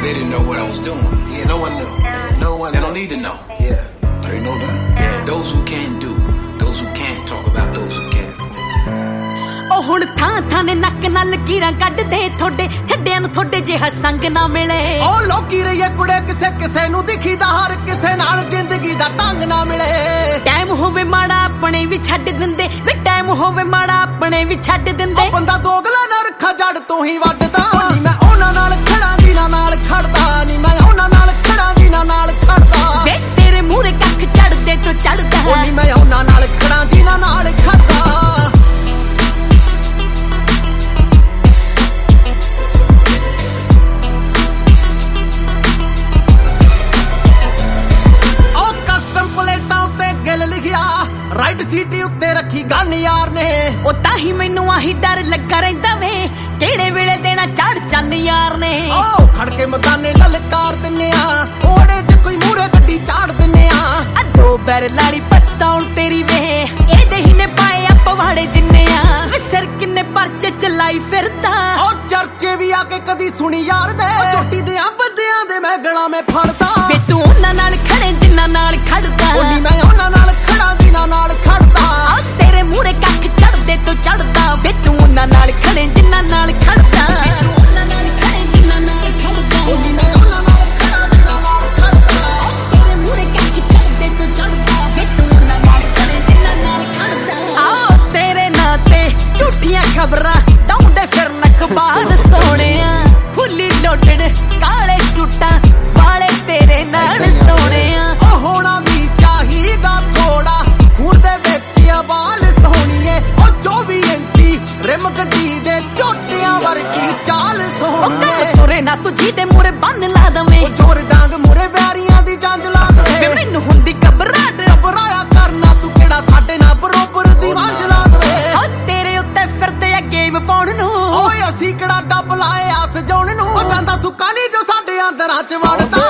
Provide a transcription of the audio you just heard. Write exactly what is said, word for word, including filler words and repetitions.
they didn't know what I was doing. Yeah, no one knew. No one They knew. don't need to know. Yeah, they know that. Yeah, those who can do, those who can't talk about those who can. ਉਹ ਹੁਣ ਥਾਂ ਥਾਂ ਨੇ ਨੱਕ ਨਾਲ ਲਕੀਰਾਂ ਕੱਢਦੇ ਥੋੜੇ ਛੱਡਿਆਂ ਨੂੰ ਥੋੜੇ ਜਿਹਾ ਸੰਗ ਨਾ ਮਿਲੇ ਉਹ ਲੋਕੀ ਰਹੀਏ ਕੁੜੇ ਕਿਸੇ ਕਿਸੇ ਨੂੰ ਦਿਖੀਦਾ ਹਰ ਕਿਸੇ ਨਾਲ ਜ਼ਿੰਦਗੀ ਦਾ ਢੰਗ ਨਾ ਮਿਲੇ ਟਾਈਮ ਹੋਵੇ ਮਾੜਾ ਆਪਣੇ ਵੀ ਛੱਡ ਦਿੰਦੇ ਵੇ ਟਾਈਮ ਹੋਵੇ ਮਾੜਾ ਆਪਣੇ ਵੀ ਛੱਡ ਦਿੰਦੇ ਉਹ ਬੰਦਾ ਦੋਗਲਾ ਨਾ ਰੱਖਾ ਜੜ ਤੋਂ ਹੀ ਵੱਢਦਾ ਨਹੀਂ ਮੈਂ ਉਹਨਾਂ ਨਾਲ ਖੜਾ ਜਿਨ੍ਹਾਂ ਨਾਲ ਖੜਦਾ ਨਹੀਂ ਮੈਂ ਉਹਨਾਂ ਨਾਲ ਖੜਾ ਜਿਨ੍ਹਾਂ ਨਾਲ ਖੜਦਾ ਵੇ ਤੇਰੇ ਮੂਹਰੇ ਕੱਖ ਚੜਦੇ ਤੋਂ ਚੜਦਾ ਨਹੀਂ ਮੈਂ ਉਹਨਾਂ ਨਾਲ ਖੜਾ ਜਿਨ੍ਹਾਂ ਨਾਲ ਖੜਦਾ ਰਾਈਟ ਸੀਟੀ ਉੱਤੇ ਰੱਖੀ ਗਨ ਯਾਰ ਨੇ ਉਹ ਤਾਂ ਹੀ ਮੈਨੂੰ ਆਹੀ ਡਰ ਲੱਗਾ ਰਹਿੰਦਾ ਵੇ ਕਿਹੜੇ ਵੇਲੇ ਦੇਣਾ ਚੜ ਚੰਨ ਯਾਰ ਨੇ ਓ ਖੜ ਕੇ ਮਦਾਨੇ ਲਲਕਾਰ ਦਿੰਨੇ ਆ ਓੜੇ ਚ ਕੋਈ ਮੂਰੇ ਗੱਡੀ ਚਾੜ ਦਿੰਨੇ ਆ ਅੱਧੋ ਬੈਰ ਲਾਲੀ ਪਸਤਾਉਣ ਤੇਰੀ ਵੇ ਇਹਦੇ ਹੀ ਨੇ ਪਾਏ ਆ ਪਵਾੜੇ ਜਿੰਨੇ ਆ ਵੇ ਸਿਰ ਕਿੰਨੇ ਪਰਚੇ ਚਲਾਈ ਫਿਰਦਾ ਓ ਚਰਚੇ ਵੀ ਆ ਕੇ ਕਦੀ ਸੁਣੀ ਯਾਰ ਦੇ ਚੋਟੀ ਦੇ ਆ ਬੰਦਿਆਂ ਦੇ ਮੈਂ ਗਲਾਂ ਮੈਂ ਫੜਦਾ ਵੇ ਤੂੰ ਉਹਨਾਂ ਨਾਲ ਖੜੇ ਜਿੰਨਾਂ ਨਾਲ ਖੜਦਾ ਓ ਨਹੀਂ ਮੈਂ ਉਹਨਾਂ ਨਾਲ ਖੜਾ ਜਿਨ੍ਹਾਂ ਨਾਲ ਖੜਦਾ ਆ ਤੇਰੇ ਮੂਹਰੇ ਕੱਖ ਚੜਦੇ ਤੋਂ ਚੜਦਾ ਵੇ ਤੂੰ ਉਹਨਾਂ ਨਾਲ ਖੜੇ ਜਿੰਨਾਂ ਨਾਲ ਖੜਦਾ ਤੂੰ ਉਹਨਾਂ ਨਾਲ ਖੜੇ ਜਿੰਨਾਂ ਨਾਲ ਖੜਦਾ ਓ ਨਹੀਂ ਮੈਂ ਉਹਨਾਂ ਨਾਲ ਖੜਾ ਜਿਨ੍ਹਾਂ ਨਾਲ ਖੜਦਾ ਤੇਰੇ ਮੂਹਰੇ ਕੱਖ ਚੜਦੇ ਤੋਂ ਚੜਦਾ ਵੇ ਤੂੰ ਉਹਨਾਂ ਨਾਲ ਖੜੇ ਜਿੰਨਾਂ ਨਾਲ ਖੜਦਾ ਆਓ ਤੇਰੇ ਨਾਂ ਤੇ ਝੂਠੀਆਂ ਖਬਰਾਂ ਡਾਉਂਦੇ ਫਿਰਨ ਅਖਬਾਰ ਸੋਹਣਿਆ ਫੁੱਲੀ ਲੋਟੜ ਕਾਲੇ ਸੂਟਾਂ ਵਾਲੇ ਤੇਰੇ ਨਾਲ ਸੋਹਣਿਆ ਉਹ ਹੋਣਾ ਵੀ ਚਾਹੀਦਾ ਥੋੜਾ ਹੁਣ ਦੇ ਵਿੱਚ ਆ ਬਾਲ ਸੋਹਣੀਏ ਉਹ ਚੌਵੀ ਇੰਚੀ ਰਿਮ ਗੱਡੀ ਦੇ ਝੋਟਿਆਂ ਵਰਗੀ ਚਾਲ ਸੋਹਣੀਏ ਤੁਰੇ ਨਾ ਤੂੰ ਜਿਹਦੇ ਮੂਰੇ ਬੰਨ ਲਾ ਦਵੇਂ ਉਹ ਜੋਰ ਡਾਂਗ ਮੂਰੇ ਬਿਆਰੀਆਂ ਦੀ ਜੰਜ ਲਾ ਵੇ ਦਵੇ ਮੈਨੂੰ ਹੁੰਦੀ ਘਬਰਾਹਟ ਘਬਰਾਇਆ ਕਰਨਾ ਤੂੰ ਕਿਹੜਾ ਸਾਡੇ ਨਾਲ ਬਰੋਬਰ ਦੀ ਵੰਜ ਲਾ ਦਵੇ ਓ ਤੇਰੇ ਉੱਤੇ ਫਿਰਦੇ ਆ ਗੇਮ ਪਾਉਣ ਨੂੰ ਓਏ ਅਸੀਂ ਕਿਹੜਾ ਡੱਬ ਲਾਏ ਆ ਸਜਾਉਣ ਨੂੰ ਉਹ ਜਾਂਦਾ ਸੁੱਕਾ ਨਹੀਂ ਜੋ ਸਾਡੇ ਅੰਦਰਾਂ ਚ ਵੜਦਾ